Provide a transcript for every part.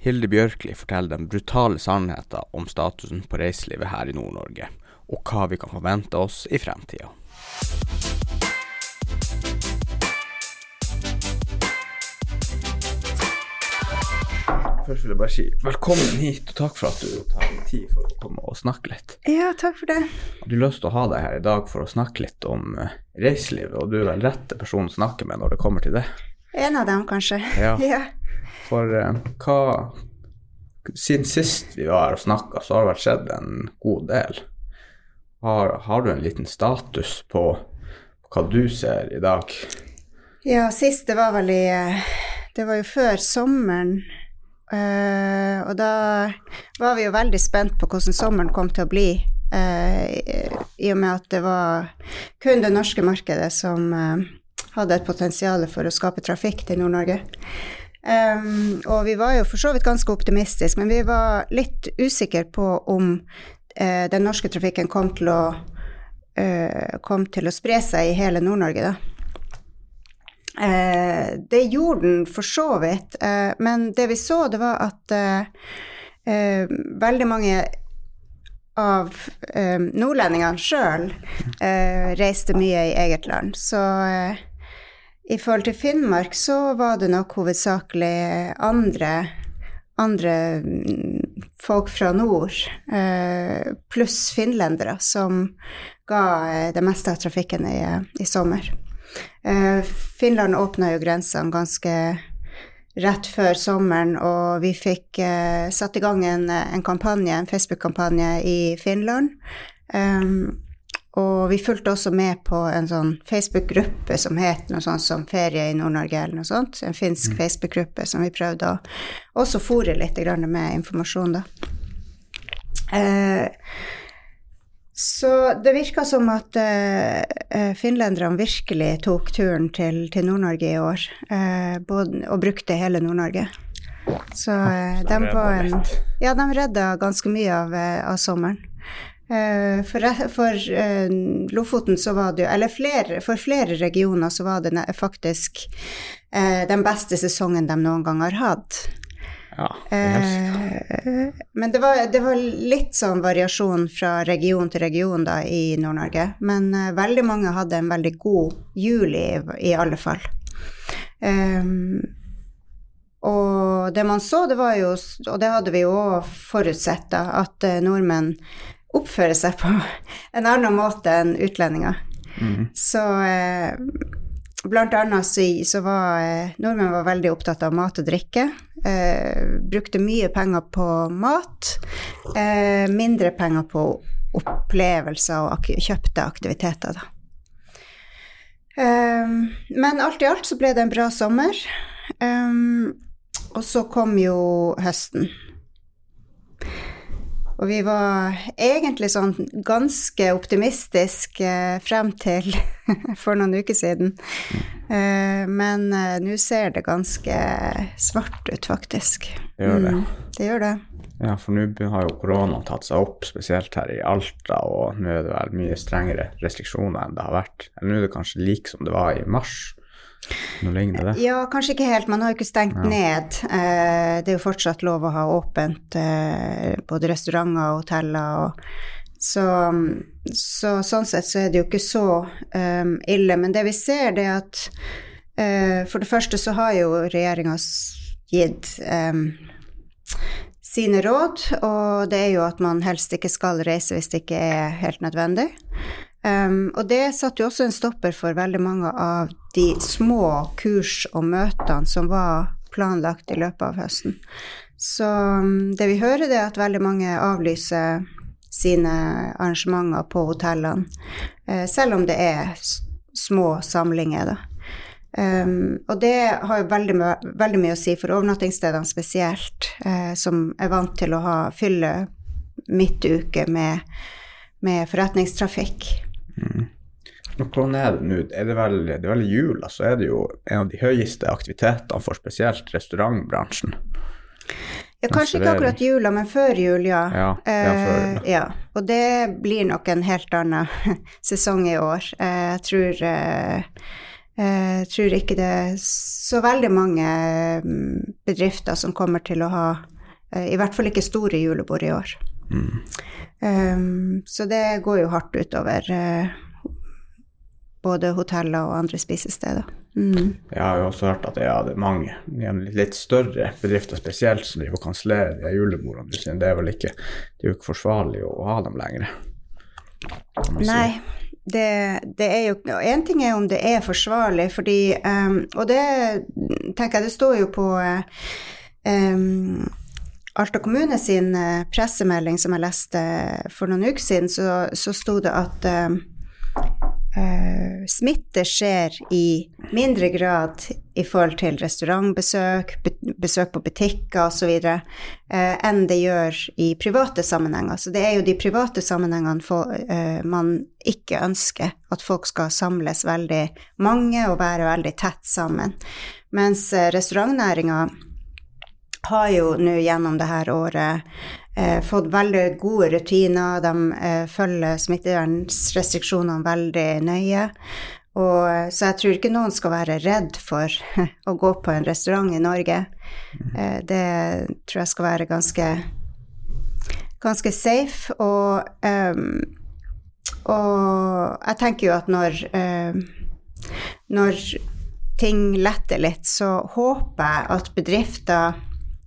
Hilde Bjørkli forteller den brutale sannheten om statusen på reiselivet her i Nord-Norge, og hva vi kan forvente oss i fremtiden. Først vil jeg bare si velkommen hit, og takk for at du tar deg tid for å komme og snakke litt. Ja, takk for det. Du har lyst til å ha deg her i dag for å snakke litt om reiselivet, og du vel rette personen å snakke med når det kommer til det. En av dem, kanskje. Ja. Ja. For siden sist vi var og snakket, så har det vært skjedd en god del. Har du en liten status på hva du ser i dag? Ja, sist det var vel det var jo før sommeren, og da var vi jo veldig spent på hvordan sommeren kom til å bli, i og med at det var kun det norske markedet som hadde et potensial for å skape trafikk til Nord-Norge. Og vi var jo for så vidt ganske optimistiske, men vi var litt usikre på om den norske trafikken kom til å spre seg i hele Nord-Norge da. Det gjorde den for så vidt, men det vi så det var at veldig mange av nordlendingene selv reiste mye i eget land, så i forhold til Finnmark så var det nok hovedsakelig andre folk fra nord, pluss finlendere, som ga det meste av trafikken i sommer. Finland åpnet jo grensene ganske rett før sommeren, og vi fikk satt i gang en kampanje, en Facebook-kampanje i Finland, og vi fulgte også med på en sånn Facebook-gruppe som het noe sånt som Ferie i Nord-Norge eller noe sånt, en finsk Facebook-gruppe som vi prøvde å også fore litt med informasjon da. Så det virket som at finlenderne virkelig tok turen til Nord-Norge i år, og brukte hele Nord-Norge. Så de reddet ganske mye av sommeren. For Lofoten så var det jo, eller for flere regioner så var det faktisk den beste sesongen de noen gang har hatt. Ja, men det var litt sånn variasjon fra region til region da i Nord-Norge, men veldig mange hadde en veldig god juli i alle fall. Og det man så, det var jo, og det hadde vi jo forutsett da, at nordmenn oppfører seg på en annen måte enn utlendinger. Så blant annet så var nordmenn var veldig opptatt av mat og drikke, brukte mye penger på mat, mindre penger på opplevelser og kjøpte aktiviteter da. Men alt i alt så ble det en bra sommer, og så kom jo høsten. Og vi var egentlig sånn ganske optimistisk frem til for noen uker siden. Men nå ser det ganske svart ut faktisk. Det gjør det. Det gjør det. Ja, for nå har jo korona tatt seg opp, spesielt her i Alta, og nå er det vel mye strengere restriksjoner enn det har vært. Eller nå er det kanskje like som det var i mars. Nå ligner det. Ja, kanskje ikke helt. Man har jo ikke stengt ned. Det er jo fortsatt lov å ha åpent både restauranter og hoteller. Så sånn sett så er det jo ikke så ille. Men det vi ser det er at for det første så har jo regjeringen gitt sine råd, og det er jo at man helst ikke skal reise hvis det ikke er helt nødvendig. Og det satt jo også en stopper for veldig mange av de små kurs og møtene som var planlagt i løpet av høsten. Så det vi hører det er at veldig mange avlyser sine arrangementer på hotellene, selv om det er små samlinger da. Og det har jo veldig mye å si for overnattingsstedene spesielt, som er vant til å fylle midtuke med forretningstrafikk. Hvordan er det nå? Det er vel i jula, så er det jo en av de høyeste aktivitetene for spesielt restaurantbransjen. Ja, kanskje ikke akkurat jula, men før jul, ja. Før. Ja, og det blir nok en helt annen sesong i år. Jeg tror ikke det er så veldig mange bedrifter som kommer til å ha I hvert fall ikke store julebord I år. Så det går jo hardt utover både hoteller og andre spisesteder. Jeg har jo også hørt at det er mange litt større bedrifter spesielt som de får kansellere de julebordene. Det er vel ikke, det er jo ikke forsvarlig å ha dem lenger. Nei, det er jo, en ting er om det er forsvarlig, fordi, og det tenker jeg, det står jo på Alta kommune sin pressemelding som jeg leste for noen uker siden, så stod det at smitte skjer I mindre grad I forhold til restaurantbesøk, besøk på butikker og så videre, enn det gjør I private sammenhenger. Så det er jo de private sammenhengene man ikke ønsker at folk skal samles veldig mange og være veldig tett sammen. Mens restaurantnæringen har jo nå gjennom det her året fått veldig gode rutiner, de følger smittevernrestriksjonene veldig nøye, og så jeg tror ikke noen skal være redd for å gå på en restaurant I Norge. Det tror jeg skal være ganske safe, og jeg tenker jo at når ting letter litt, så håper jeg at bedrifter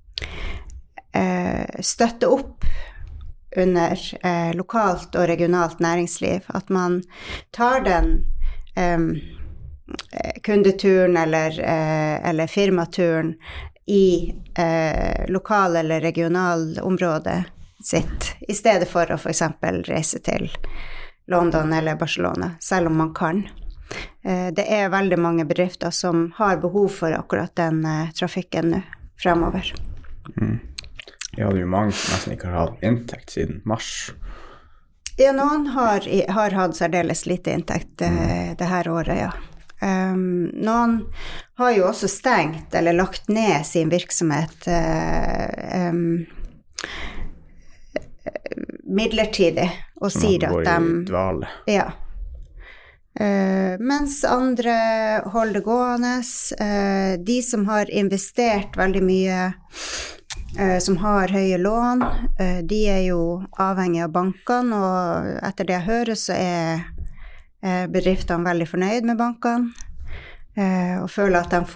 støtte opp under lokalt og regionalt næringsliv, at man tar den kundeturen eller firmaturen I lokal eller regional område sitt, I stedet for å for eksempel reise til London eller Barcelona, selv om man kan. Det veldig mange bedrifter som har behov for akkurat den trafikken nå, fremover. Ja, det jo mange som nesten ikke har hatt inntekt siden mars. Ja, noen har hatt særdeles lite inntekt det her året, ja. Noen har jo også stengt eller lagt ned sin virksomhet midlertidig og sier at dvale. Ja. Mens andre holder det gående, de som har investert veldig mye, som har høye lån, de jo avhengige av bankene, og etter det jeg hører så bedriftene veldig fornøyd med bankene, og føler at de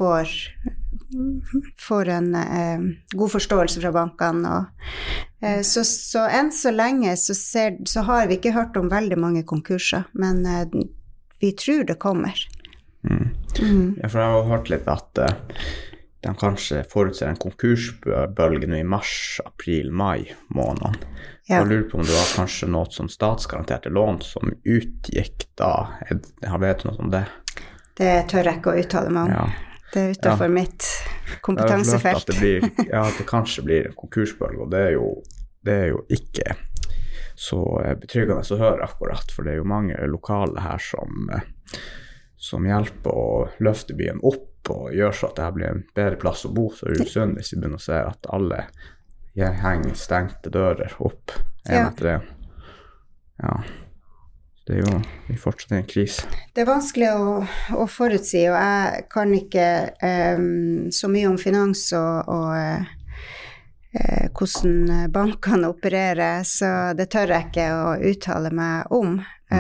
får en god forståelse fra bankene. Så enn så lenge så har vi ikke hørt om veldig mange konkurser, men vi tror det kommer. Ja, for jeg har hørt litt at de kanskje forutser en konkursbølge nå I mars, april, mai måneden. Ja. Jeg lurer på om det var kanskje noe som statsgaranterte lån som utgikk da. Jeg vet noe om det. Det tør jeg ikke å uttale meg om. Ja. Det utenfor mitt kompetansefelt. At det kanskje blir en konkursbølge, og det jo ikke så betryggende å høre akkurat, for det jo mange lokale her som hjelper å løfte byen opp og gjør så at det blir en bedre plass å bo, så det jo synd hvis vi begynner å se at alle henger stengte dører opp etter det. Ja, det jo vi fortsatt en krise. Det vanskelig å forutsi, og jeg kan ikke så mye om finans og hvordan bankene opererer, så det tør jeg ikke å uttale meg om.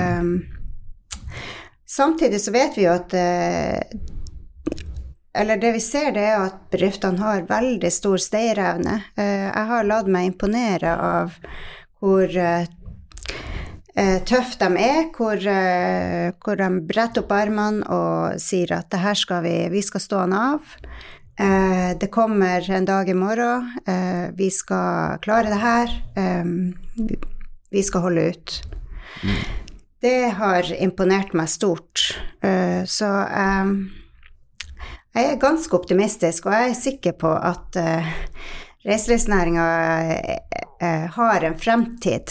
Samtidig så vet vi jo at eller det vi ser det at bedriftene har veldig stor stayerevne. Jeg har latt meg imponere av hvor tøff de hvor de bretter opp armene og sier at det her skal vi skal stå han av. Det kommer en dag I morgen, vi skal klare det her, vi skal holde ut. Det har imponert meg stort, så jeg ganske optimistisk, og jeg sikker på at reiselivsnæringen har en fremtid.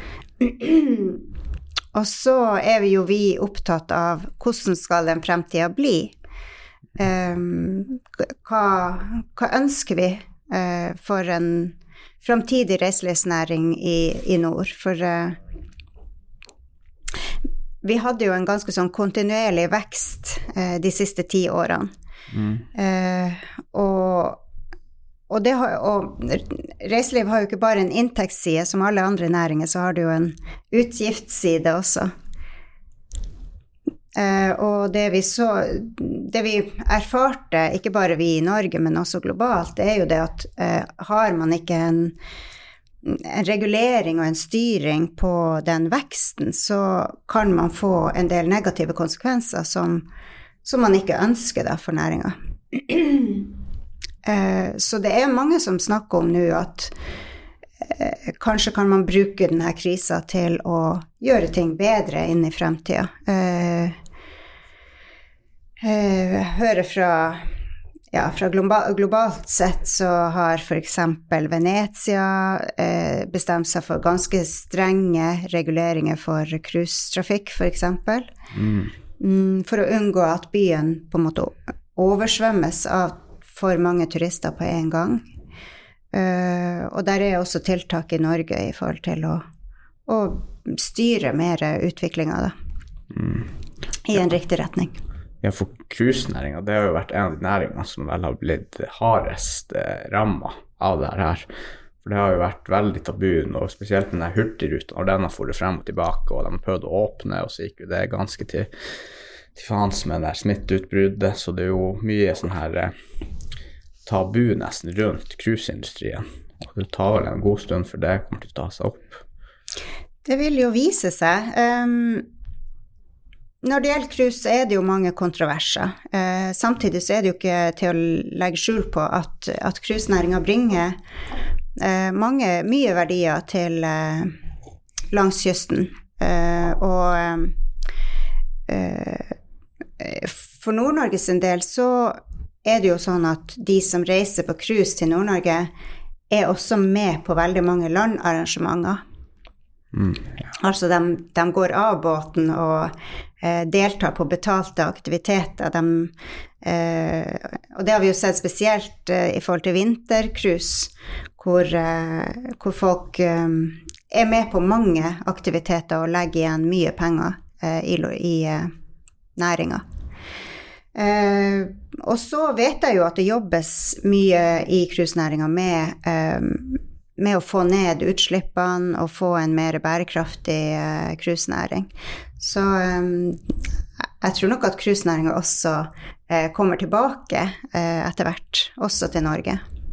Og så vi opptatt av hvordan skal den fremtiden bli. Hva ønsker vi for en fremtidig reiselivsnæring I nord? For vi hadde jo en ganske sånn kontinuerlig vekst de siste 10 årene. Og og reiseliv har jo ikke bare en inntektsside, som alle andre næringer, så har det jo en utgiftsside også. Og det vi erfarte, ikke bare vi i Norge, men også globalt, det er jo det at har man ikke en regulering og en styring på den veksten, så kan man få en del negative konsekvenser som man ikke ønsker da for næringen. Så det er mange som snakker om nå at kanskje kan man bruke denne krisen til å gjøre ting bedre inn i fremtiden. Hører fra globalt sett så har for eksempel Venezia bestemt seg for ganske strenge reguleringer for cruisetrafikk, for eksempel. For å unngå at byen på en måte oversvømmes av for mange turister på en gang. Og der er også tiltak i Norge i forhold til å styre mer utviklingen da, i en riktig retning. Ja, for cruisenæringen, det har jo vært en av de næringene som vel har blitt hardest rammet av det her. For det har jo vært veldig tabun, og spesielt den her hurtigruta, og den har fått frem og tilbake, og de har prøvd å åpne, og så gikk jo det ganske til faens med det smitteutbruddet, så det er jo mye sånn her tabu nesten rundt cruiseindustrien, og det tar vel en god stund for det kommer til å ta seg opp. Det vil jo vise seg. Når det gjelder cruise, så er det jo mange kontroverser. Samtidig så er det jo ikke til å legge skjul på at cruisenæringen bringer mye verdier til langs kysten. Og for Nord-Norge sin del så er det jo sånn at de som reiser på cruise til Nord-Norge er også med på veldig mange landarrangementer. Ja. Altså de går av båten og deltar på betalte aktiviteter. Og det har vi jo sett spesielt i forhold til vintercruise, hvor folk er med på mange aktiviteter og legger igjen mye penger i næringen. Og så vet jeg jo at det jobbes mye i cruisenæringen med å få ned utslippene og få en mer bærekraftig cruisenæring. Så jeg tror nok at cruisenæringen også kommer tilbake etter hvert, også til Norge.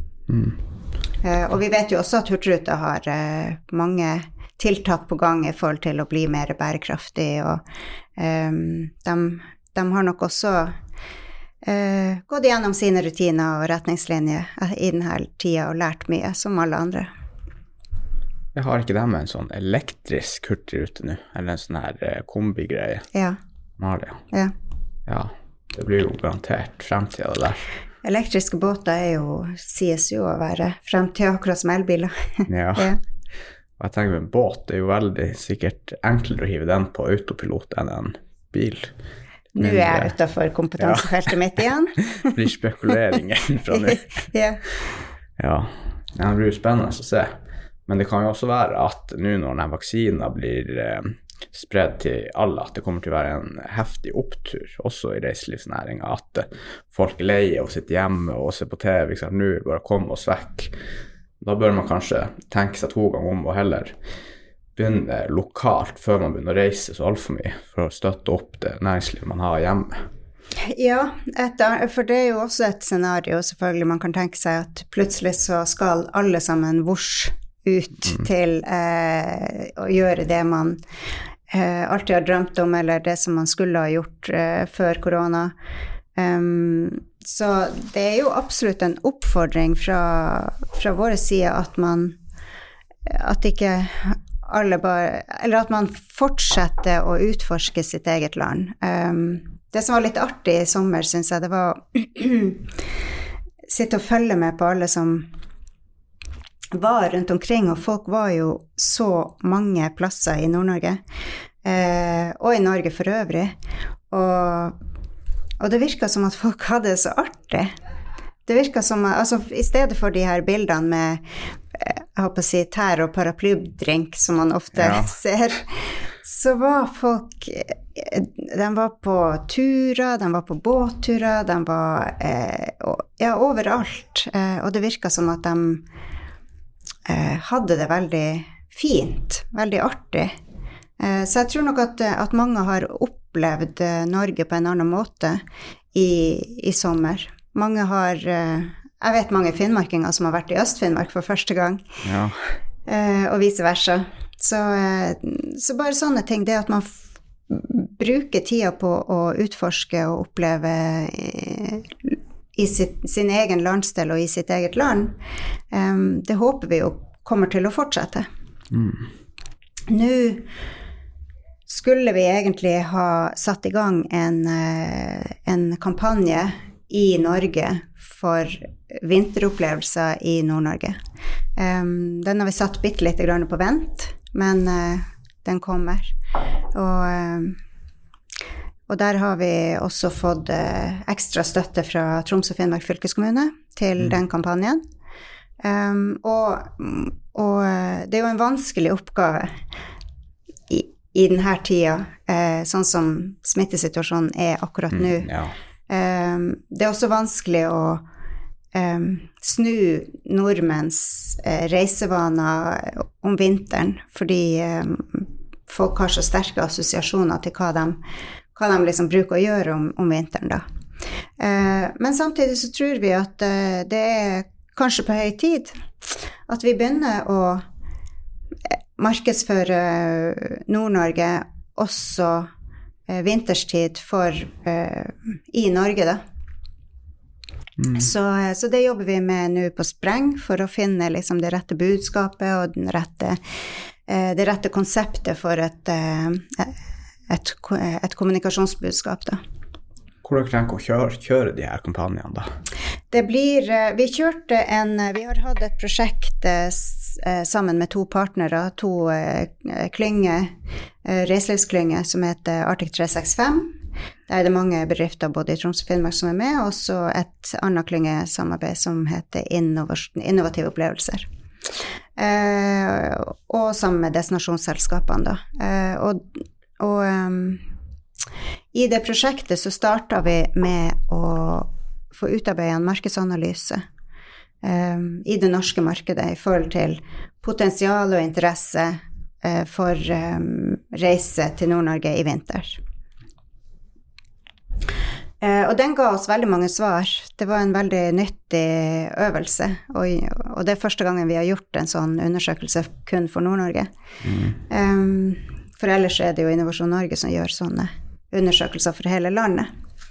Og vi vet jo også at Hurtigruta har mange tiltak på gang i forhold til å bli mer bærekraftig, og de har nok også gått gjennom sine rutiner og retningslinjer i denne tiden og lært mye, som alle andre. Jeg har ikke det med en sånn elektrisk hurtigrute nå, eller en sånn her kombigreie? Ja. Maria? Ja. Ja, det blir jo garantert fremtiden der. Elektriske båter sies jo å være fremtiden, akkurat som elbiler. Ja. Ja. Og jeg tenker en båt, det er jo veldig sikkert enklere å hive den på autopilot enn en bil. Nå er jeg utenfor kompetansefeltet mitt igjen. Det blir spekuleringen fra nå. Ja. Ja, det blir jo spennende å se. Men det kan jo også være at nå når denne vaksinen blir spredd til alle, at det kommer til å være en heftig opptur, også i reiselivsnæringen, at folk er leie og sitter hjemme og ser på TV, liksom, nå bare komme oss vekk. Da bør man kanskje tenke seg 2 ganger om og heller begynne lokalt før man begynner å reise så alt for mye, for å støtte opp det næringslivet man har hjemme. Ja, for det er jo også et scenario, selvfølgelig man kan tenke seg at plutselig så skal alle sammen ut til å gjøre det man alltid har drømt om, eller det som man skulle ha gjort før korona. Så det er jo absolutt en oppfordring fra våre side at ikke alle bare, eller at man fortsetter å utforske sitt eget land. Det som var litt artig i sommer, synes jeg, det var å sitte og følge med på alle som var rundt omkring, og folk var jo så mange plasser i Nord-Norge, og i Norge for øvrig, og det virket som at folk hadde det så artig. Det virket som, altså i stedet for de her bildene med, jeg håper å si, tær- og paraplydrink, som man ofte ser, så var folk, de var på turer, de var på båtturer, de var overalt, og det virket som at de hadde det veldig fint, veldig artig. Så jeg tror nok at mange har opplevd Norge på en annen måte i sommer. Mange har, jeg vet mange finnmarkinger som har vært i Øst-Finnmark for første gang, ja. Og vice versa. Så bare sånne ting, det at man bruker tida på å utforske og oppleve i sin egen landsdel og i sitt eget land, det håper vi jo kommer til å fortsette. Nå skulle vi egentlig ha satt i gang en kampanje i Norge for vinteropplevelser i Nord-Norge. Den har vi satt bitte litt grann på vent, men den kommer. Og der har vi også fått ekstra støtte fra Troms og Finnmark fylkeskommune til den kampanjen. Og det er jo en vanskelig oppgave i denne tida, sånn som smittesituasjonen er akkurat nå. Ja. Det er også vanskelig å snu nordmenns reisevaner om vinteren, fordi folk har så sterke assosiasjoner til hva de liksom bruker å gjøre om vinteren da. Men samtidig så tror vi at det er kanskje på høy tid at vi begynner å markedsføre Nord-Norge også vinterstid i Norge da. Så det jobber vi med nå på spreng for å finne liksom det rette budskapet og det rette konseptet for et kommunikasjonsbudskap da. Hvordan tenker du å kjøre de her kampanjene da? Vi har hatt et prosjekt sammen med 2 partnere, 2 klynger, reiselivsklynger som heter Arctic 365. Der er det mange bedrifter både i Troms og Finnmark som er med, og så et annet klyngesamarbeid som heter Innovative opplevelser. Og sammen med destinasjonsselskapene da. I det prosjektet så startet vi med å få utarbeidet en markedsanalyse i det norske markedet i forhold til potensial og interesse for reise til Nord-Norge i vinter. Og den ga oss veldig mange svar. Det var en veldig nyttig øvelse, og det er første gangen vi har gjort en sånn undersøkelse kun for Nord-Norge. For ellers er det jo Innovasjon Norge som gjør sånne undersøkelser for hele landet.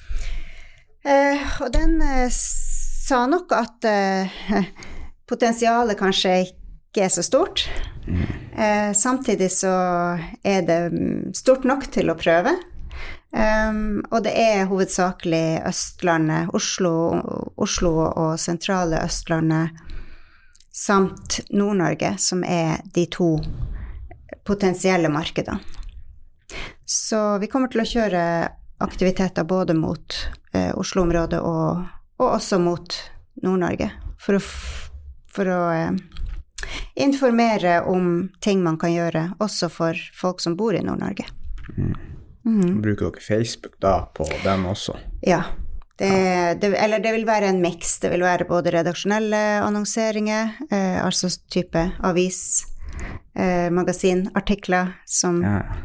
Og den sa nok at potensialet kanskje ikke er så stort. Samtidig så er det stort nok til å prøve. Og det er hovedsakelig Østlandet, Oslo og sentrale Østlandet, samt Nord-Norge, som er de 2 potensielle markedene. Så vi kommer til å kjøre aktiviteter både mot Oslo-området og også mot Nord-Norge, for å informere om ting man kan gjøre, også for folk som bor i Nord-Norge. Bruker dere Facebook da på den også? Ja, det vil være en mix. Det vil være både redaksjonelle annonseringer, altså type avis, magasinartikler som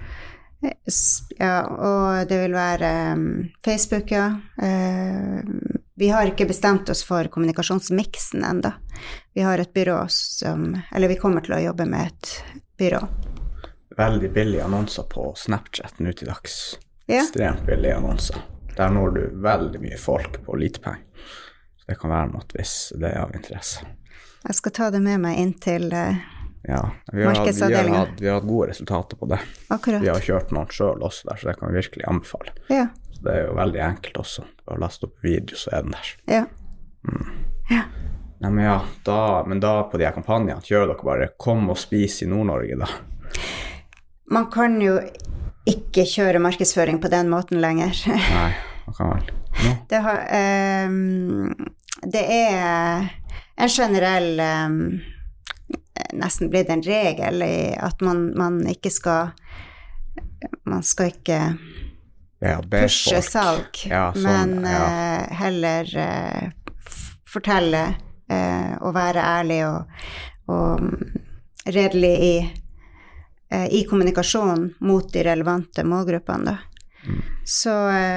og det vil være Facebook, ja. Vi har ikke bestemt oss for kommunikasjonsmiksen enda. Vi har et byrå vi kommer til å jobbe med et byrå. Veldig billige annonser på Snapchat nå til dags. Ekstremt billige annonser. Der når du veldig mye folk på lite penger. Så det kan være noe hvis det er av interesse. Jeg skal ta det med meg inn til markedsavdelingen. Vi har hatt gode resultater på det. Akkurat. Vi har kjørt noen selv også der, så det kan vi virkelig anbefale. Ja. Så det er jo veldig enkelt også. Bare laste opp video, så er den der. Ja. Ja. Nei, men da på de her kampanjene, kjører dere bare kom og spis i Nord-Norge da. Man kan jo ikke kjøre markedsføring på den måten lenger. Nei, man kan vel. No. Det er en generell, nesten blitt en regel i at man ikke skal man skal ikke pushe salg, men heller fortelle og være ærlig og redelig i kommunikasjon mot de relevante målgruppene da. Så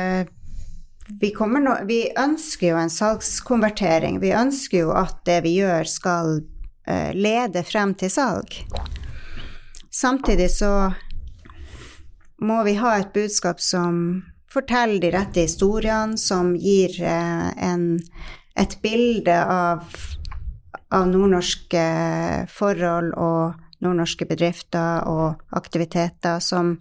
vi ønsker jo en salgskonvertering, vi ønsker jo at det vi gjør skal lede frem til salg. Samtidig så må vi ha et budskap som forteller de rette historiene, som gir et bilde av nordnorske forhold og nordnorske bedrifter og aktiviteter som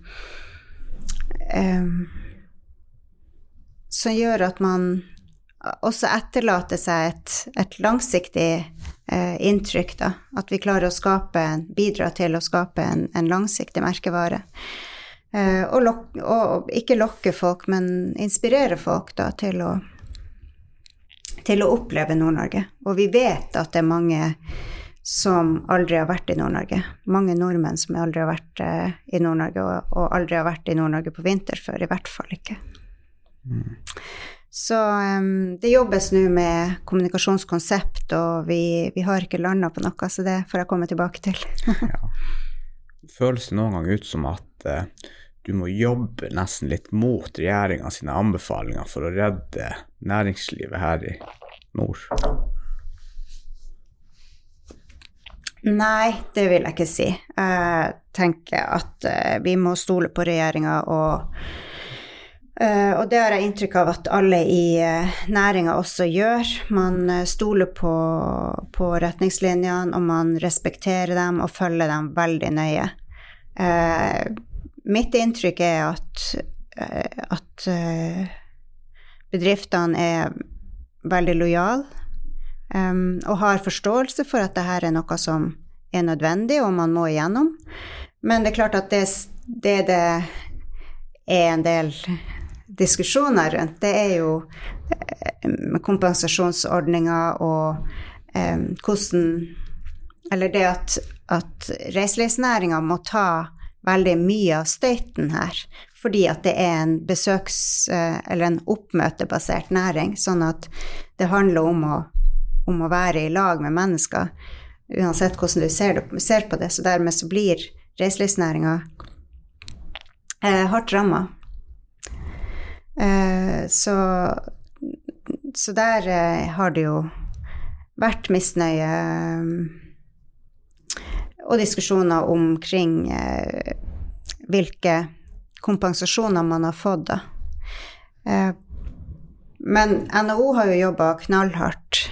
gjør at man også etterlater seg et langsiktig inntrykk da, at vi klarer å bidra til å skape en langsiktig merkevare. Og ikke lokke folk, men inspirere folk da, til å oppleve Nord-Norge. Og vi vet at det mange som aldri har vært i Nord-Norge. Mange nordmenn som aldri har vært i Nord-Norge, og aldri har vært i Nord-Norge på vinterfør, i hvert fall ikke. Så det jobbes nå med kommunikasjonskonsept, og vi har ikke landet på noe, så det får jeg komme tilbake til. Føles det noen gang ut som at du må jobbe nesten litt mot regjeringen sine anbefalinger for å redde næringslivet her i nord? Nei, det vil jeg ikke si. Jeg tenker at vi må stole på regjeringen, og det har jeg inntrykk av at alle i næringen også gjør. Man stoler på retningslinjene, og man respekterer dem og følger dem veldig nøye. Mitt inntrykk er at bedriftene er veldig lojale, og har forståelse for at dette er noe som er nødvendig, og man må igjennom. Men det er klart at det er en del diskusjoner rundt. Det er jo kompensasjonsordninger og hvordan, eller det at reiselivsnæringen må ta veldig mye av støyten her, fordi at det er en eller en oppmøtebasert næring, sånn at det handler om å være i lag med mennesker, uansett hvordan du ser på det. Så dermed så blir reiselivsnæringen hardt rammet. Så der har det jo vært misnøye og diskusjoner omkring hvilke kompensasjoner man har fått da. Men NHO har jo jobbet knallhardt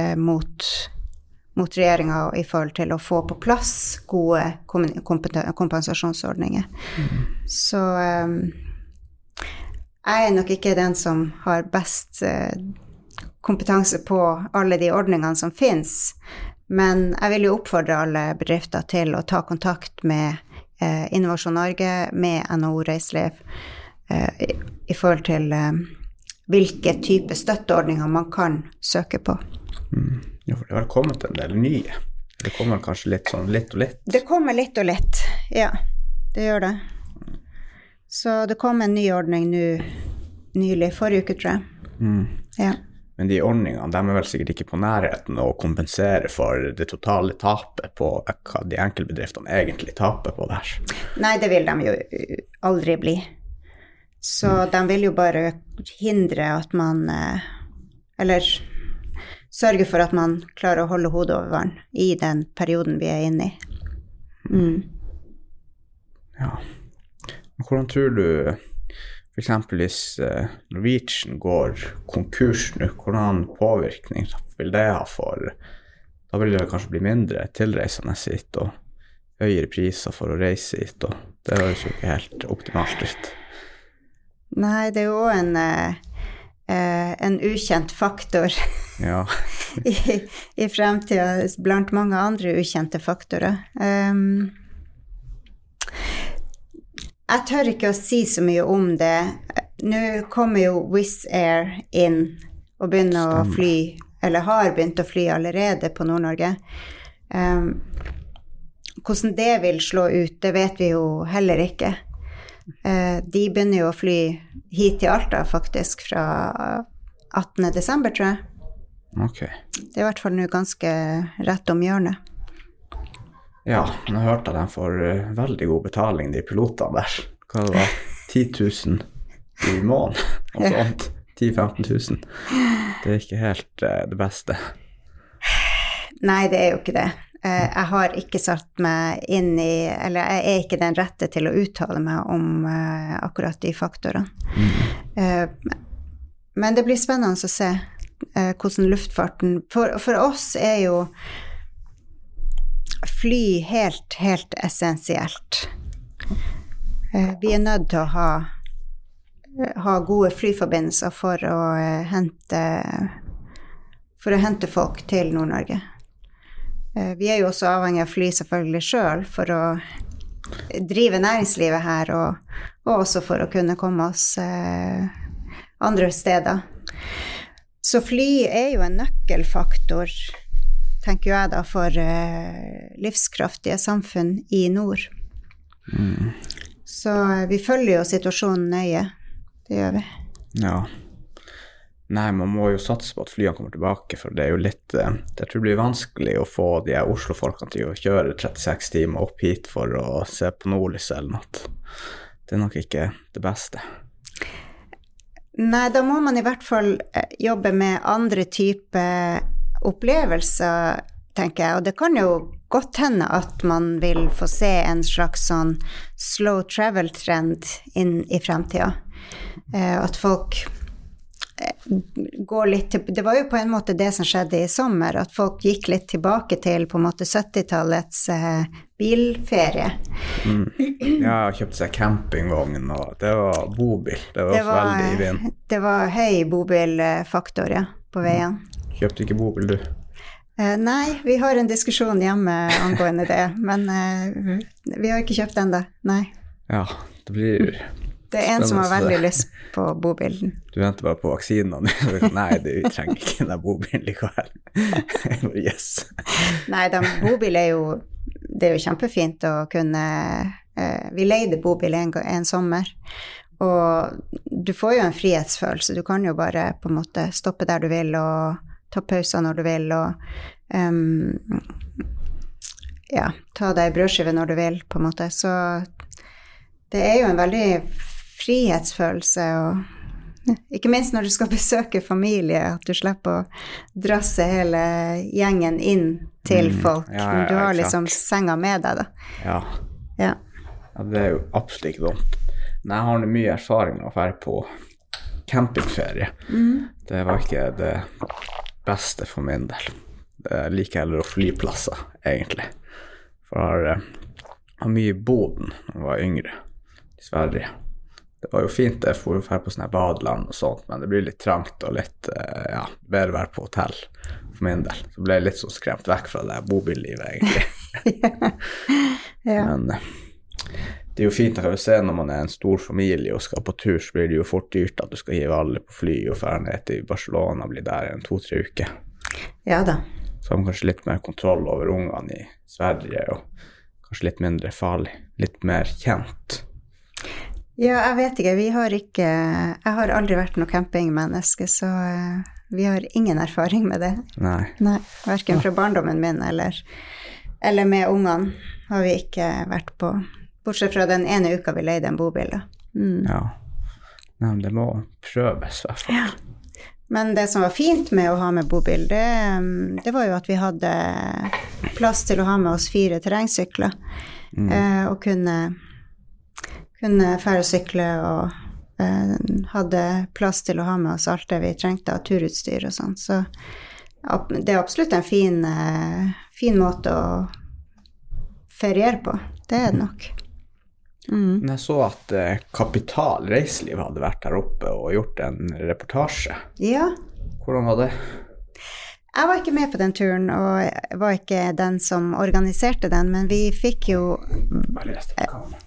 mot regjeringen i forhold til å få på plass gode kompensasjonsordninger. Så jeg er nok ikke den som har best kompetanse på alle de ordningene som finnes, men jeg vil jo oppfordre alle bedrifter til å ta kontakt med Innovasjon Norge, med NHO Reiseliv, i forhold til hvilke type støtteordninger man kan søke på. Ja, for det har kommet en del nye. Det kommer kanskje litt sånn litt og litt? Det kommer litt og litt, ja. Det gjør det. Så det kom en ny ordning nylig, forrige uke, tror jeg. Ja. Men de ordningene, de er vel sikkert ikke på nærheten å kompensere for det totale tapet på hva de enkeltbedriftene egentlig taper på det her. Nei, det vil de jo aldri bli. Så de vil jo bare hindre at man, eller sørge for at man klarer å holde hodet over vann i den perioden vi er inne i. Ja. Men hvordan tror du, for eksempel hvis Norwegian går konkurs nå, hvordan påvirkning vil det ha for, da vil det kanskje bli mindre tilreisende hit, og høyere priser for å reise hit, og det høres jo ikke helt optimalt ut. Nei, det er jo en ukjent faktor ja. i fremtiden, blant mange andre ukjente faktorer. Jeg tør ikke å si så mye om det. Nå kommer jo Wizz Air inn og begynner å fly, eller har begynt å fly allerede på Nord-Norge. Hvordan det vil slå ut, det vet vi jo heller ikke. De begynner jo å fly hit til Alta faktisk fra 18. desember, tror jeg. Ok. Det er i hvert fall nå ganske rett om hjørnet. Ja, men jeg hørte at de får veldig god betaling, de pilotene der. Hva det var? 10 000 i måneden, og sånt. 10-15 000. Det er ikke helt det beste. Nei, det er jo ikke det. Jeg har ikke satt meg inn i, eller jeg er ikke den rette til å uttale meg om akkurat de faktorene. Men det blir spennende å se hvordan luftfarten, for oss er jo fly helt essensielt. Vi er nødt til å ha gode flyforbindelser for å hente folk til Nord-Norge. Vi er jo også avhengig av fly selvfølgelig selv for å drive næringslivet her, og også for å kunne komme oss andre steder. Så fly er jo en nøkkelfaktor, tenker jeg da, for livskraftige samfunn i nord. Så vi følger jo situasjonen nøye, det gjør vi. Ja. Nei, man må jo satse på at flyene kommer tilbake, for det er jo litt, jeg tror det blir vanskelig å få de her Oslo-folkene til å kjøre 36 timer opp hit for å se på nordlys eller noe. Det er nok ikke det beste. Nei, da må man i hvert fall jobbe med andre typer opplevelser, tenker jeg, og det kan jo godt hende at man vil få se en slags sånn slow travel-trend inn i fremtiden. At folk går litt til, det var jo på en måte det som skjedde i sommer, at folk gikk litt tilbake til på en måte 70-tallets bilferie. Ja, jeg kjøpte seg campingvogn, og det var bobil, det var også veldig i vind. Det var høy bobilfaktor, ja, på veien. Kjøpte ikke bobil, du? Nei, vi har en diskusjon hjemme angående det, men vi har ikke kjøpt enda, nei. Ja, det blir... Det er en som har veldig lyst på bobilen. Du venter bare på vaksinen. Nei, vi trenger ikke den bobilen likevel. Yes. Nei, bobil er jo kjempefint å kunne... Vi leide bobil en sommer, og du får jo en frihetsfølelse. Du kan jo bare på en måte stoppe der du vil, og ta pauser når du vil, og ta deg brødskive når du vil, på en måte. Så det er jo en veldig frihetsfølelse, og ikke minst når du skal besøke familie, at du slipper å drasse hele gjengen inn til folk. Du har liksom senga med deg, da. Ja, det er jo absolutt ikke dumt. Men jeg har mye erfaring med å være på campingferie. Det var ikke det beste for min del. Det liker heller å flyplasser, egentlig. For jeg har mye i Boden når jeg var yngre, i Sverige. Det var jo fint det, for å være på sånne badeland og sånt, men det blir litt trangt og litt, bedre å være på hotell for min del. Så ble jeg litt så skremt vekk fra det bobillivet, egentlig. Men det er jo fint, jeg kan jo se når man er en stor familie og skal på tur, så blir det jo fort dyrt at du skal hive alle på fly og fære ned til Barcelona og bli der i 2-3 uker. Ja da. Så har man kanskje litt mer kontroll over ungene i Sverige, og kanskje litt mindre farlig, litt mer kjent. Ja, jeg vet ikke, jeg har aldri vært noe campingmenneske, så vi har ingen erfaring med det. Nei. Hverken fra barndommen min eller med ungene har vi ikke vært på, bortsett fra den ene uka vi leide en bobil. Ja, nei, men det må prøves i hvert fall. Ja. Men det som var fint med å ha med bobil, det var jo at vi hadde plass til å ha med oss 4 terrengsykler, og kunne fære sykle, og hadde plass til å ha med oss alt det vi trengte av turutstyr og sånn. Så det er absolutt en fin måte å feriere på. Det er det nok. Men jeg så at Kapital Reiseliv hadde vært her oppe og gjort en reportasje. Ja. Hvordan var det? Jeg var ikke med på den turen, og jeg var ikke den som organiserte den, men vi fikk jo... Bare lest på kamera.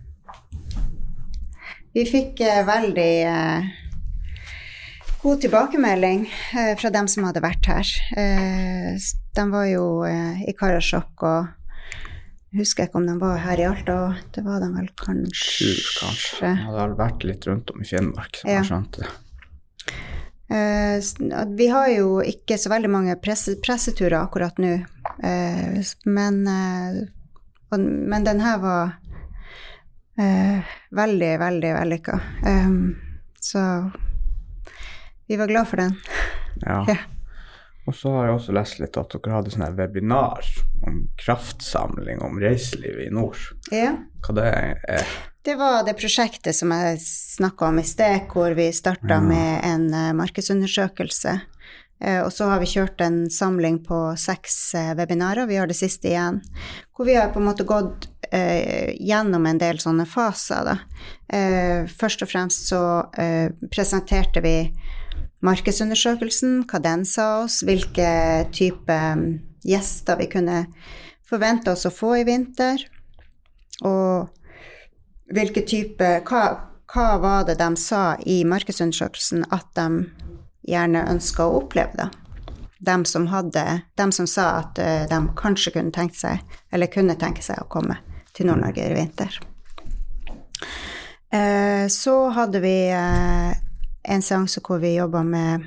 Vi fikk veldig god tilbakemelding fra dem som hadde vært her. De var jo i Karasjok husker jeg ikke om de var her i Alta, det var de vel kanskje. Kanskje. Ja, det har vært litt rundt om i Finnmark, som jeg skjønte det. Vi har jo ikke så veldig mange presseturer akkurat nå, men den her var veldig, veldig vellykket. Så vi var glad for den. Ja. Og så har jeg også lest litt at dere hadde sånne webinar om kraftsamling, om reiselivet i nord. Ja. Hva det er? Det var det prosjektet som jeg snakket om i sted, hvor vi startet med en markedsundersøkelse. Og så har vi kjørt en samling på 6 webinarer, vi har det siste igjen, hvor vi har på en måte gått gjennom en del sånne faser. Da. Først og fremst så presenterte vi markedsundersøkelsen, hva den sa oss, hvilke type gjester vi kunne forvente oss å få i vinter, og hvilke type, hva var det de sa i markedsundersøkelsen at de gjerne ønsket å oppleve da? De som sa at de kanskje kunne tenke seg å komme til Nord-Norge i vinter. Så hadde vi en seanse hvor vi jobbet med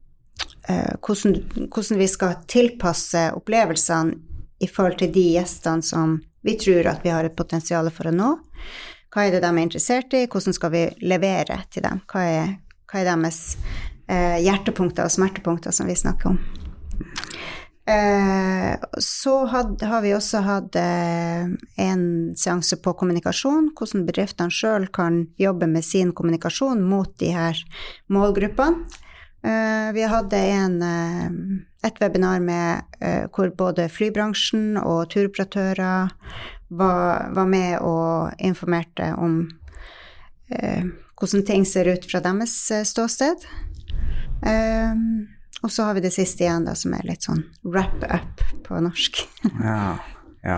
hvordan vi skal tilpasse opplevelsene i forhold til de gjestene som vi tror at vi har et potensial for å nå. Hva er det de er interessert i? Hvordan skal vi levere til dem? Hva er deres hjertepunkter og smertepunkter som vi snakker om? Så har vi også hatt en seanse på kommunikasjon, hvordan bedriftene selv kan jobbe med sin kommunikasjon mot de her målgruppene. Vi hadde et webinar med hvor både flybransjen og turoperatører var med og informerte om hvordan ting ser ut fra deres ståsted. Og så har vi det siste igjen da, som er litt sånn wrap-up på norsk. Ja.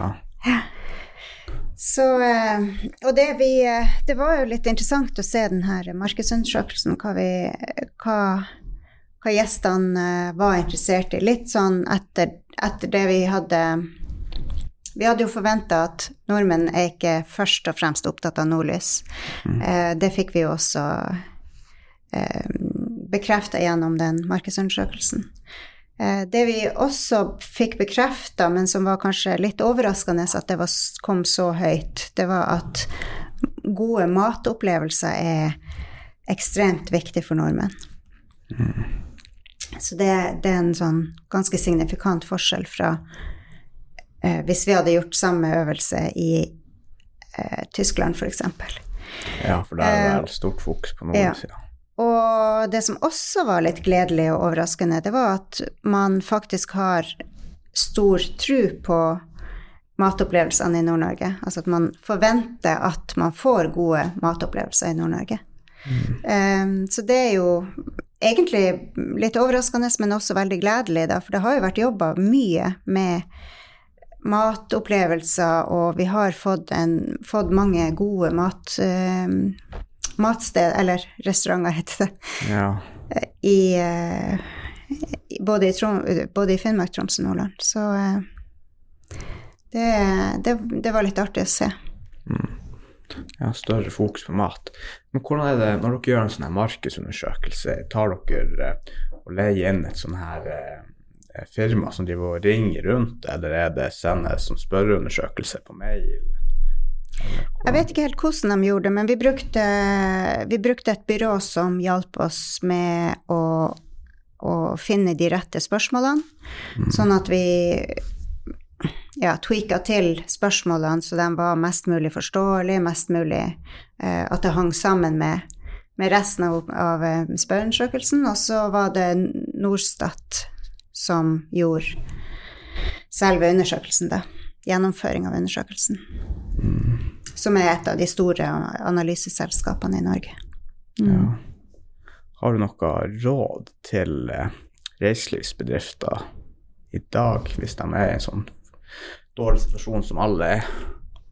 Så, og det var jo litt interessant å se den her markedsundersøkelsen, hva gjestene var interessert i. Litt sånn etter det vi hadde jo forventet at nordmenn er ikke først og fremst opptatt av nordlys. Det fikk vi jo også bekreftet gjennom den markedsundersøkelsen. Det vi også fikk bekreftet, men som var kanskje litt overraskende at det kom så høyt, det var at gode matopplevelser er ekstremt viktig for nordmenn. Så det er en sånn ganske signifikant forskjell fra hvis vi hadde gjort samme øvelse i Tyskland, for eksempel. Ja, for det er vel stort fokus på nordlys, ja. Og det som også var litt gledelig og overraskende, det var at man faktisk har stor tro på matopplevelsene i Nord-Norge. Altså at man forventer at man får gode matopplevelser i Nord-Norge. Så det er jo egentlig litt overraskende, men også veldig gledelig, da, for det har jo vært jobbet mye med matopplevelser, og vi har fått mange gode matsted, eller restauranter heter det, både i Finnmark, Troms og Nordland. Så det var litt artig å se. Ja, større fokus på mat. Men hvordan er det, når dere gjør en sånn her markedsundersøkelse, tar dere og leier inn et sånn her firma som de vil ringe rundt, eller er det sendes som spørreundersøkelse på mail? Jeg vet ikke helt hvordan de gjorde det, men vi brukte et byrå som hjalp oss med å finne de rette spørsmålene, sånn at vi tweaka til spørsmålene så de var mest mulig forståelige, mest mulig at det hang sammen med resten av spørreundersøkelsen, og så var det Norstat som gjorde selve undersøkelsen da, gjennomføring av undersøkelsen. Som er et av de store analyseselskapene i Norge. Ja. Har du noe råd til reiselivsbedrifter i dag, hvis de er i en sånn dårlig situasjon som alle er?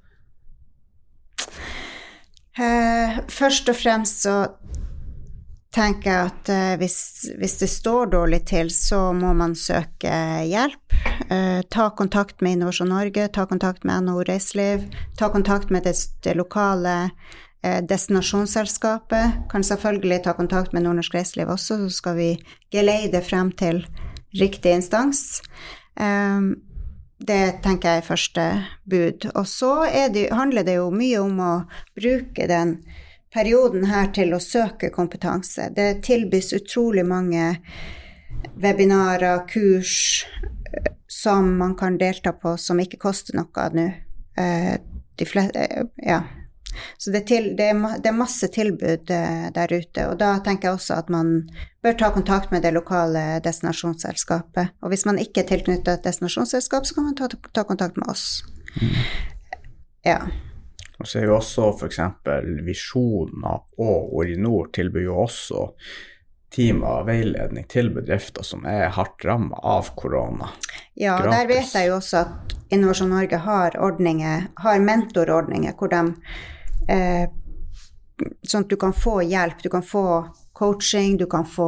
Først og fremst så tenker jeg at hvis det står dårlig til, så må man søke hjelp. Ta kontakt med Innovasjon Norge, ta kontakt med NHO Reiseliv, ta kontakt med det lokale destinasjonsselskapet. Kan selvfølgelig ta kontakt med Nordnorsk Reiseliv også, så skal vi geleide frem til riktig instans. Det tenker jeg er første bud. Og så handler det jo mye om å bruke den perioden her til å søke kompetanse. Det tilbys utrolig mange webinarer, kurs som man kan delta på, som ikke koster noe nå. Ja. Så det er masse tilbud der ute, og da tenker jeg også at man bør ta kontakt med det lokale destinasjonsselskapet. Og hvis man ikke er tilknyttet et destinasjonsselskap, så kan man ta kontakt med oss. Ja. Og så er jo også for eksempel Visjoner og Orinor tilbyr jo også team av veiledning til bedrifter som er hardt rammet av korona. Ja, gratis. Der vet jeg jo også at Innovasjon Norge har mentorordninger hvor de, sånn at du kan få hjelp, du kan få coaching, du kan få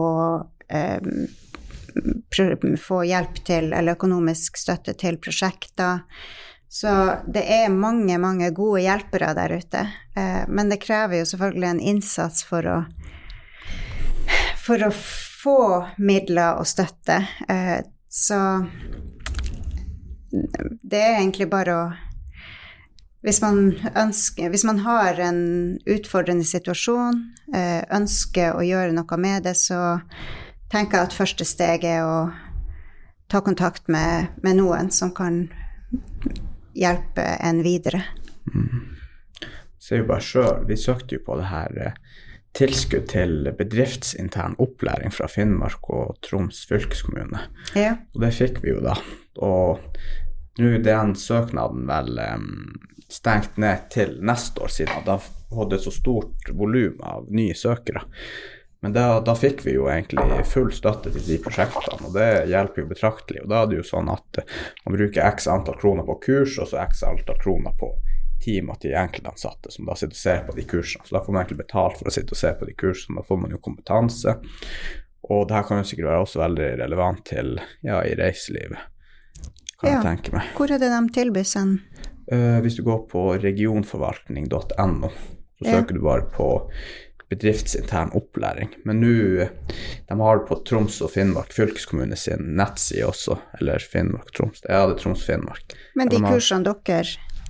hjelp til, eller økonomisk støtte til prosjekter. Så det er mange, mange gode hjelpere der ute, men det krever jo selvfølgelig en innsats for å få midler og støtte. Så det er egentlig bare å, hvis man har en utfordrende situasjon, ønsker å gjøre noe med det, så tenker jeg at første steg er å ta kontakt med noen som kan hjelpe en videre. Så jo bare selv, vi søkte jo på det her tilskudd til bedriftsintern opplæring fra Finnmark og Troms fylkeskommune. Ja. Og det fikk vi jo da. Og nå er den søknaden vel stengt ned til neste år siden, da hadde så stort volum av nye søkere. Men da fikk vi jo egentlig full støtte til de prosjektene, og det hjelper jo betraktelig. Og da er det jo sånn at man bruker x antall kroner på kurs, og så x antall kroner på timer til enkeltansatte som da sitter og ser på de kursene. Så da får man egentlig betalt for å sitte og se på de kursene, da får man jo kompetanse. Og det her kan jo sikkert være også veldig relevant til, ja, i reiselivet, kan jeg tenke meg. Hvor er det de tilbys hen? Hvis du går på regionforvaltning.no, så søker du bare på bedriftsintern opplæring. Men nå, de har det på Troms og Finnmark fylkeskommune sin nettside også, eller Finnmark og Troms. Ja, det er Troms og Finnmark. Men de kursene dere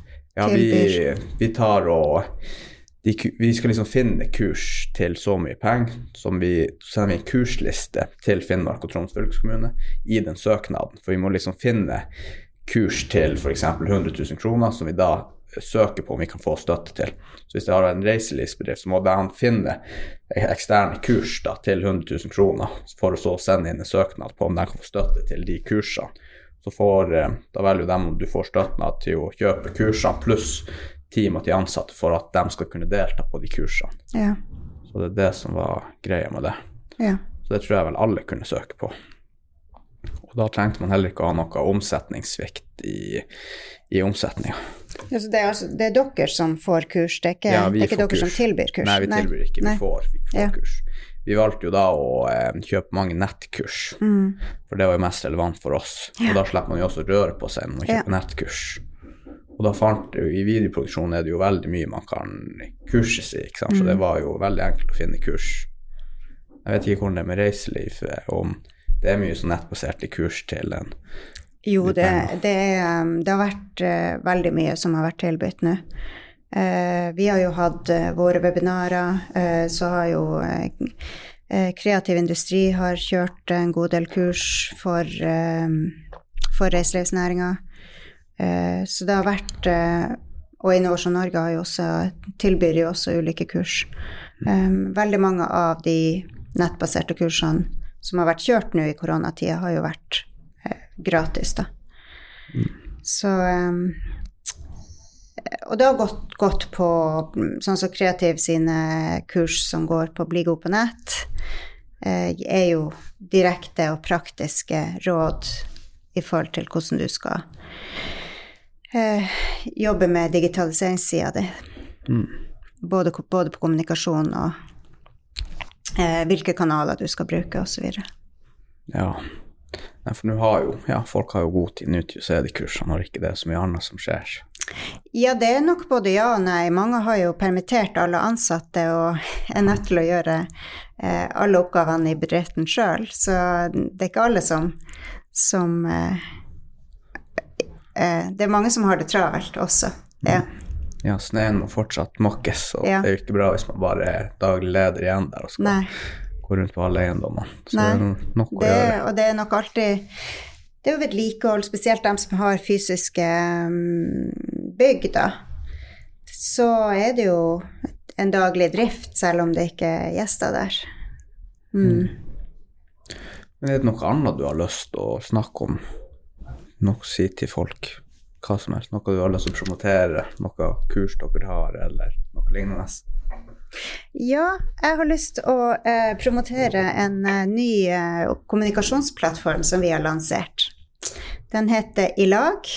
tilbyr? Ja, vi tar og vi skal liksom finne kurs til så mye penger, som vi sender en kursliste til Finnmark og Troms fylkeskommune i den søknaden, for vi må liksom finne kurs til for eksempel 100 000 kroner, som vi da søker på om vi kan få støtte til. Så hvis det har en reiselivsbedrift, så må han finne eksterne kurs da, til 100 000 kroner, for å så sende inn en søknad på om de kan få støtte til de kursene. Så da velger jo dem om du får støtnad til å kjøpe kursene, pluss teamet til ansatte for at de skal kunne delta på de kursene. Ja. Så det er det som var greia med det. Ja. Så det tror jeg vel alle kunne søke på. Og da trengte man heller ikke å ha noe omsetningssvikt i omsetningen. Ja, så det er dere som får kurs, det er ikke dere som tilbyr kurs? Nei, vi tilbyr ikke, vi får kurs. Vi valgte jo da å kjøpe mange nettkurs, for det var jo mest relevant for oss. Og da slipper man jo også røre på seg når man kjøper nettkurs. Og da fant det jo, i videoproduksjon er det jo veldig mye man kan kurses i, ikke sant? Så det var jo veldig enkelt å finne kurs. Jeg vet ikke hvordan det er med reiseliv, om det er mye så nettbaserte kurs til en... Jo, det har vært veldig mye som har vært tilbytt nå. Vi har jo hatt våre webinarer, så har jo Kreativ Industri har kjørt en god del kurs for reiselivsnæringen. Så det har vært, og Innovasjon Norge har jo også, tilbyr jo også ulike kurs. Veldig mange av de nettbaserte kursene som har vært kjørt nå i koronatiden har jo vært gratis da. Så og det har gått på sånn som Kreativ sine kurs som går på Bli god på nett, er jo direkte og praktiske råd i forhold til hvordan du skal jobbe med digitaliseringssiden av det. Både på kommunikasjon hvilke kanaler du skal bruke og så videre. Ja, for nå har jo, folk har jo god tid nå til å se de kursene, når ikke det er så mye annet som skjer. Ja, det er nok både ja og nei. Mange har jo permittert alle ansatte og er nødt til å gjøre alle oppgavene i bedriften selv, så det er ikke alle som det er mange som har det travelt også, ja. Ja, sneen må fortsatt mokkes, og det er jo ikke bra hvis man bare er daglig leder igjen der og skal gå rundt på alle eiendommer. Så det er nok å gjøre. Og det er nok alltid, det er jo vedlikehold, spesielt dem som har fysiske bygg da, så er det jo en daglig drift, selv om det ikke er gjester der. Men er det noe annet du har lyst til å snakke om? Noe å si til folk? Hva som helst, noe du har lyst til å promotere, noe kurs dere har, eller noe lignende? Ja, jeg har lyst til å promotere en ny kommunikasjonsplattform som vi har lansert. Den heter iLag,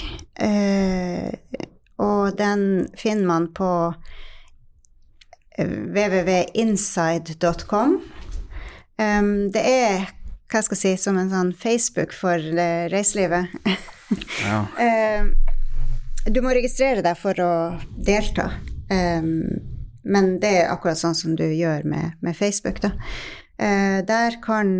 og den finner man på www.inside.com. Det er, hva skal jeg si, som en sånn Facebook for reiselivet. Ja. Du må registrere deg for å delta, men det er akkurat sånn som du gjør med Facebook da. Der kan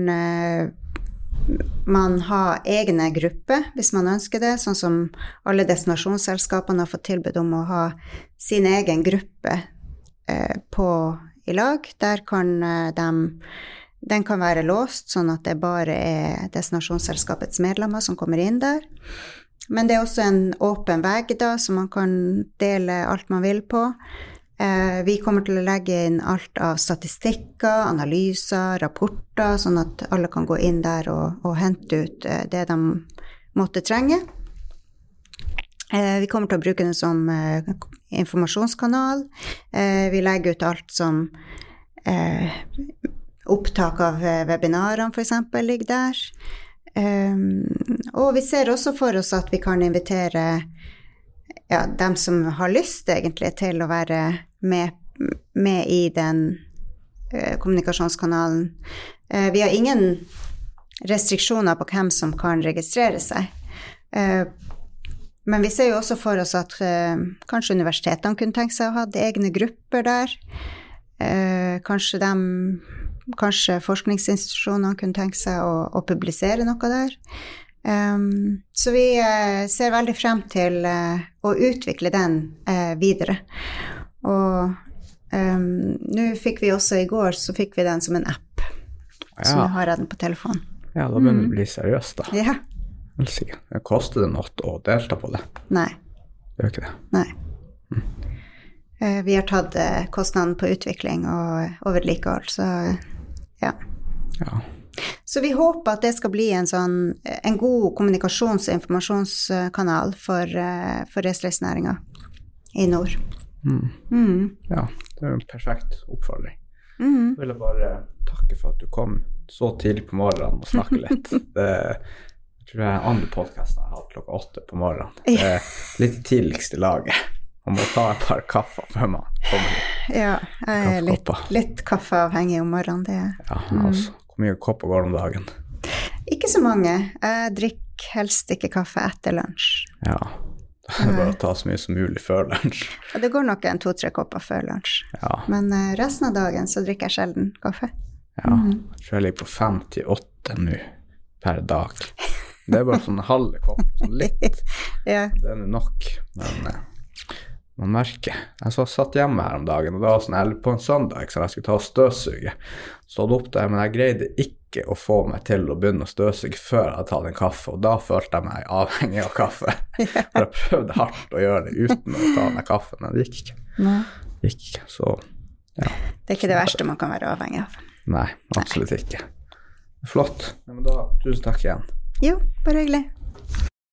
man ha egne grupper hvis man ønsker det, sånn som alle destinasjonsselskapene har fått tilbud om å ha sin egen gruppe på iLag. Der kan den kan være låst, sånn at det bare er destinasjonsselskapets medlemmer som kommer inn der. Men det er også en åpen vegg da, så man kan dele alt man vil på. Vi kommer til å legge inn alt av statistikker, analyser, rapporter, sånn at alle kan gå inn der og hente ut det de måtte trenge. Vi kommer til å bruke den som informasjonskanal. Vi legger ut alt som opptak av webinarene for eksempel ligger der. Og vi ser også for oss at vi kan invitere dem som har lyst egentlig til å være med i den kommunikasjonskanalen. Vi har ingen restriksjoner på hvem som kan registrere seg. Men vi ser jo også for oss at kanskje universitetene kunne tenke seg å ha egne grupper der. Kanskje forskningsinstitusjonene kunne tenke seg å publisere noe der. Så vi ser veldig frem til å utvikle den videre. Og nå fikk vi også i går, så fikk vi den som en app. Så nå har jeg den på telefonen. Ja, da begynner det å bli seriøst da. Ja. Det koster det noe å delta på det? Nei. Det gjør ikke det? Nei. Vi har tatt kostnaden på utvikling og vedlikehold, så ja. Så vi håper at det skal bli en god kommunikasjons- og informasjonskanal for reiselivsnæringen i nord. Ja, det er en perfekt oppfordring. Jeg vil bare takke for at du kom så tidlig på morgenen og snakke litt. Jeg tror det er andre podcasten jeg har hatt 8:00 på morgenen. Det er litt tidligst i laget. Man må ta et par kaffe før man kommer hit. Ja, jeg er litt kaffeavhengig om morgenen. Ja, altså. Hvor mye kopper går om dagen? Ikke så mange. Jeg drikker helst ikke kaffe etter lunsj. Ja, det er bare å ta så mye som mulig før lunsj. Ja, det går nok 2-3 kopper før lunsj. Ja. Men resten av dagen så drikker jeg sjelden kaffe. Ja, jeg tror jeg ligger på 5-8 nå per dag. Det er bare sånn halve kopp, sånn litt. Ja. Det er nok, men man merker. Jeg satt hjemme her om dagen, og det var sånn, på en søndag, så jeg skulle ta og støvsuge. Stod opp der, men jeg greide ikke å få meg til å begynne å støvsuge før jeg hadde tatt en kaffe, og da følte jeg meg avhengig av kaffe. For jeg prøvde hardt å gjøre det uten å ta meg kaffe, men det gikk ikke. Det gikk ikke, så ja. Det er ikke det verste man kan være avhengig av. Nei, absolutt ikke. Flott. Ja, men da, tusen takk igjen. Jo, bare hyggelig.